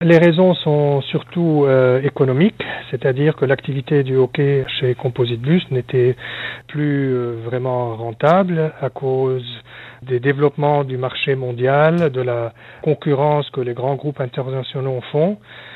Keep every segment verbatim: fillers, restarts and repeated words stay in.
Les raisons sont surtout euh, économiques, c'est-à-dire que l'activité du hockey chez Composite Bus n'était plus euh, vraiment rentable à cause des développements du marché mondial, de la concurrence que les grands groupes internationaux font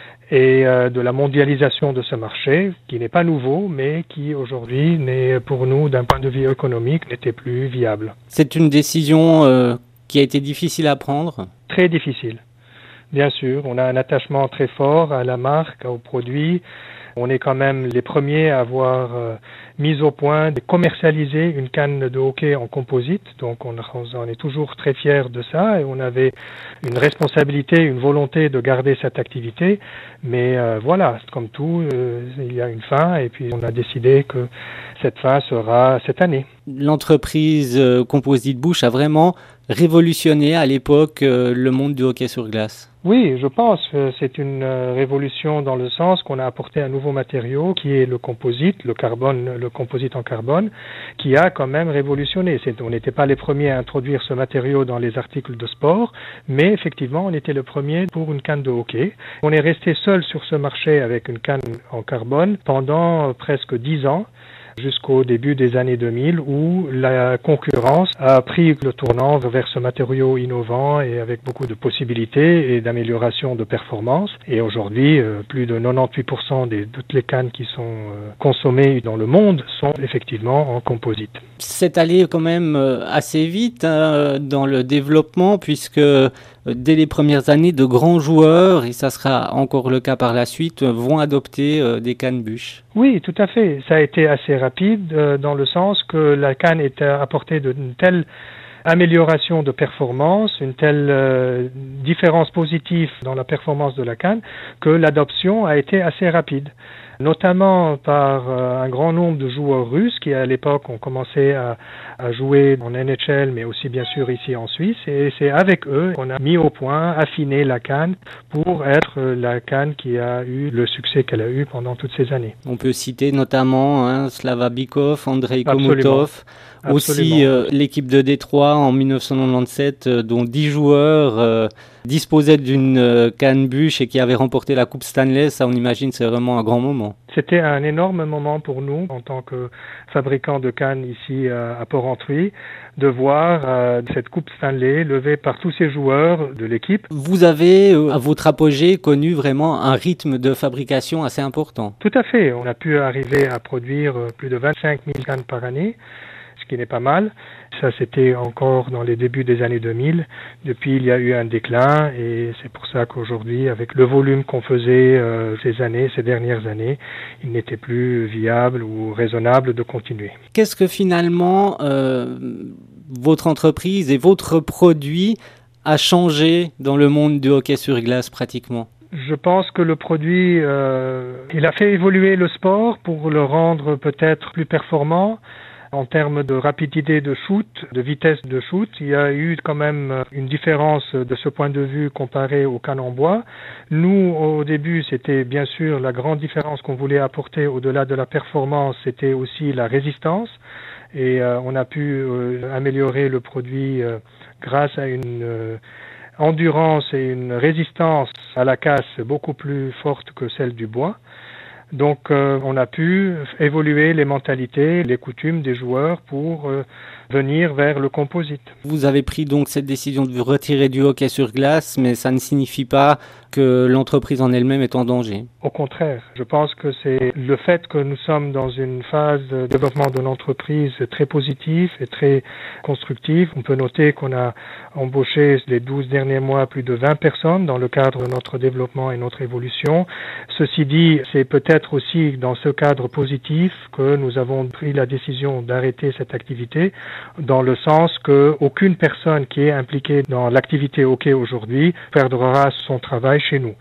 et euh, de la mondialisation de ce marché, qui n'est pas nouveau, mais qui aujourd'hui, n'est pour nous, d'un point de vue économique, n'était plus viable. C'est une décision euh, qui a été difficile à prendre ? Très difficile. Bien sûr, on a un attachement très fort à la marque, aux produits. On est quand même les premiers à avoir euh, mis au point de commercialiser une canne de hockey en composite. Donc on, on est toujours très fiers de ça et on avait une responsabilité, une volonté de garder cette activité. Mais euh, voilà, comme tout, euh, il y a une fin et puis on a décidé que cette fin sera cette année. L'entreprise euh, Composite Bush a vraiment révolutionné à l'époque euh, le monde du hockey sur glace. Oui, je pense que c'est une révolution dans le sens qu'on a apporté un nouveau matériau qui est le composite, le carbone, le composite en carbone, qui a quand même révolutionné. C'est, on n'était pas les premiers à introduire ce matériau dans les articles de sport, mais effectivement, on était le premier pour une canne de hockey. On est resté seul sur ce marché avec une canne en carbone pendant presque dix ans. Jusqu'au début des années deux mille où la concurrence a pris le tournant vers ce matériau innovant et avec beaucoup de possibilités et d'amélioration de performance. Et aujourd'hui, plus de quatre-vingt-dix-huit pour cent de toutes les cannes qui sont consommées dans le monde sont effectivement en composite. C'est allé quand même assez vite hein, dans le développement puisque dès les premières années, de grands joueurs, et ça sera encore le cas par la suite, vont adopter euh, des cannes Bush. Oui, tout à fait. Ça a été assez rapide euh, dans le sens que la canne est apportée d'une telle amélioration de performance, une telle euh, différence positive dans la performance de la canne que l'adoption a été assez rapide. Notamment par euh, un grand nombre de joueurs russes qui à l'époque ont commencé à, à jouer en N H L mais aussi bien sûr ici en Suisse et c'est avec eux qu'on a mis au point, affiné la canne pour être la canne qui a eu le succès qu'elle a eu pendant toutes ces années. On peut citer notamment hein, Slava Bykov, Andrei Komutov, aussi euh, l'équipe de Détroit en dix-neuf cent quatre-vingt-dix-sept euh, dont dix joueurs euh, disposaient d'une euh, canne Bush et qui avaient remporté la Coupe Stanley. Ça on imagine c'est vraiment un grand moment. C'était un énorme moment pour nous en tant que fabricant de cannes ici à Porrentruy de voir euh, cette Coupe Stanley levée par tous ces joueurs de l'équipe. Vous avez euh, à votre apogée connu vraiment un rythme de fabrication assez important. Tout à fait, on a pu arriver à produire plus de vingt-cinq mille cannes par année, ce qui n'est pas mal. Ça, c'était encore dans les débuts des années deux mille. Depuis, il y a eu un déclin et c'est pour ça qu'aujourd'hui, avec le volume qu'on faisait euh, ces années, ces dernières années, il n'était plus viable ou raisonnable de continuer. Qu'est-ce que finalement euh, votre entreprise et votre produit a changé dans le monde du hockey sur glace pratiquement ? Je pense que le produit, euh, il a fait évoluer le sport pour le rendre peut-être plus performant. En termes de rapidité de shoot, de vitesse de shoot, il y a eu quand même une différence de ce point de vue comparé aux cannes en bois. Nous, au début, c'était bien sûr la grande différence qu'on voulait apporter au-delà de la performance, c'était aussi la résistance. Et euh, on a pu euh, améliorer le produit euh, grâce à une euh, endurance et une résistance à la casse beaucoup plus forte que celle du bois. Donc euh, on a pu évoluer les mentalités, les coutumes des joueurs pour euh, venir vers le composite. Vous avez pris donc cette décision de vous retirer du hockey sur glace, mais ça ne signifie pas que l'entreprise en elle-même est en danger. Au contraire, je pense que c'est le fait que nous sommes dans une phase de développement de l'entreprise très positive et très constructive. On peut noter qu'on a embauché les douze derniers mois plus de vingt personnes dans le cadre de notre développement et notre évolution. Ceci dit, c'est peut-être aussi dans ce cadre positif que nous avons pris la décision d'arrêter cette activité, dans le sens que aucune personne qui est impliquée dans l'activité hockey aujourd'hui perdra son travail chez nous.